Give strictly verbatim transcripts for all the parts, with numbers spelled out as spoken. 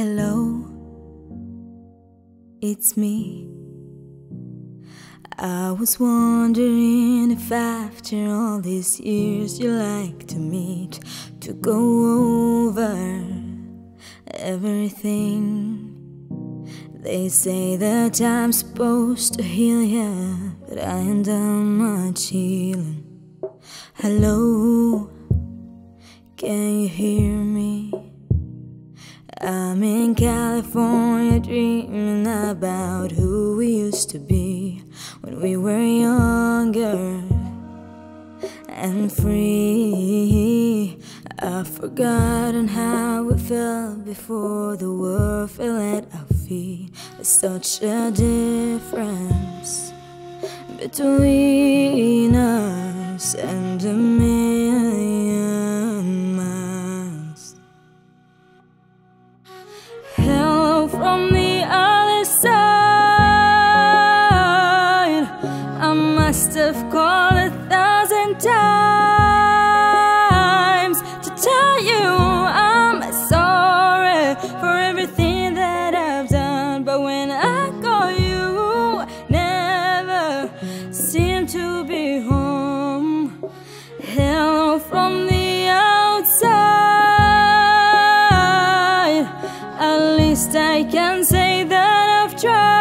Hello, it's me. I was wondering if after all these years you'd like to meet to go over everything. They say that time's supposed to heal ya, but I ain't done much healing. Hello, can you hear me? I'm in California dreaming about who we used to be when we were younger and free. I've forgotten how it felt before the world fell at our feet. There's such a difference between us and a million miles. Hello from the other side. I must have called a thousand times to tell you I'm sorry for everything that I've done, but when I call you, never seem to be home. Hello from the outside. At least I can say that I've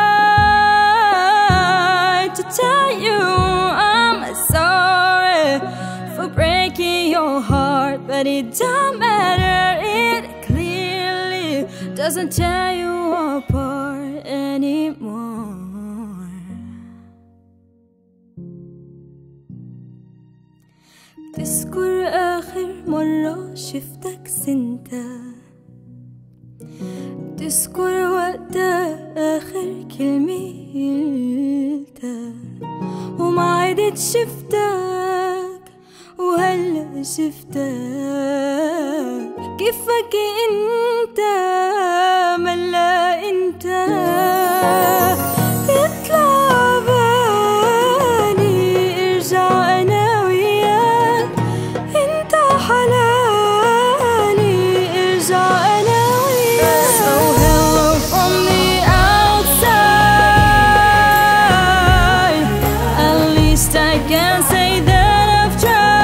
tried to tell you I'm sorry for breaking your heart, but it don't matter, it clearly doesn't tear you apart anymore. تذكر آخر مرة شفتك سنتا؟ تذكر وقتها آخر كلمة قلتها؟ وما عدت شفتك وهلأ شفتك. كيفك انت ملا انت يطلع بالي ارجع انا وياك. انت حلالي ارجع انا وياك. So hello from the outside. At least I can say that I've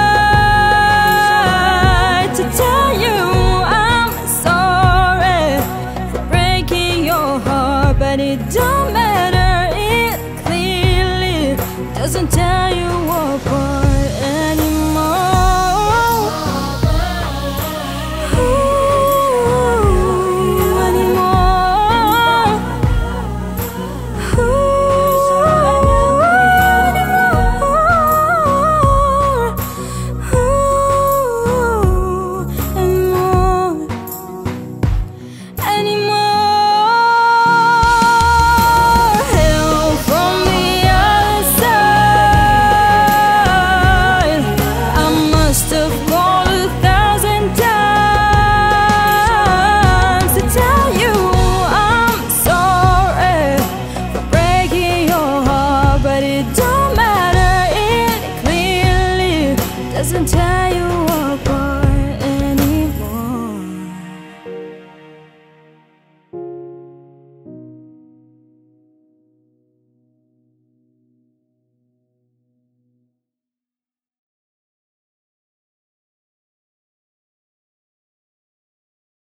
tried to tell you I'm sorry for breaking your heart, but it don't matter, it clearly doesn't tear you apart.